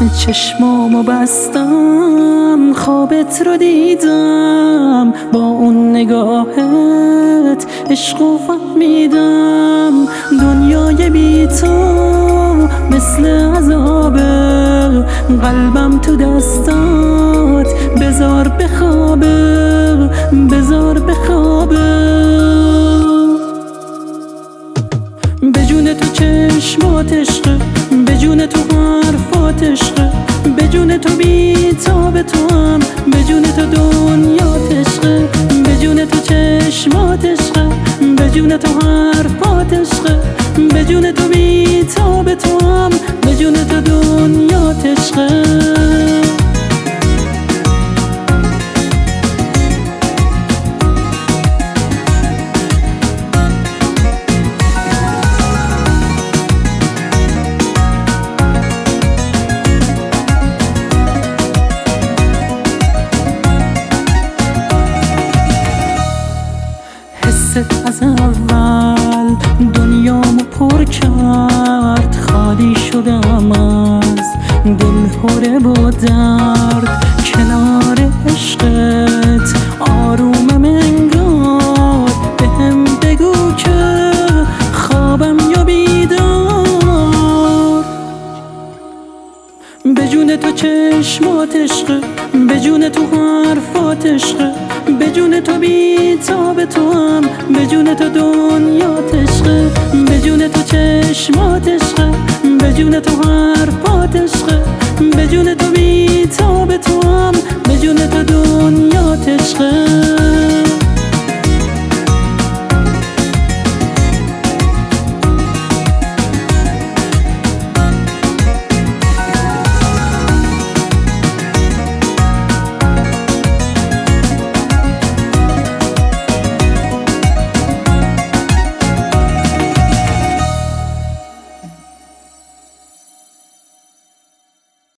چشمامو بستم خوابت رو دیدم، با اون نگاهت عشقو فهمیدم. دنیای بی تو مثل عذابه، قلبم تو دستات بذار بخوابه، بذار بخوابه. به جون تو چشمات عشقه، به جون تو حرفات عشقه، به جون تو بی‌تاب تو هم، به جون تو دنیات عشقه، به جون تو چشمات عشقه، به جون تو حرفات عشقه، به جون تو بی‌تاب تو هم، به جون تو دنیات عشقه. از اول دنیامو پر کرد، خالی شدم از دل هره و درد. کنار عشقت آرومم انگار، بهم بگو که خوابم یا بیدار. به جون تو چشمات عشقه، به جون تو حرفات عشقه، به جون تو بی‌تاب تو هم، به جون تو دنیات عشقه، به جون تو چشمات عشقه، به جون تو حرفات عشقه،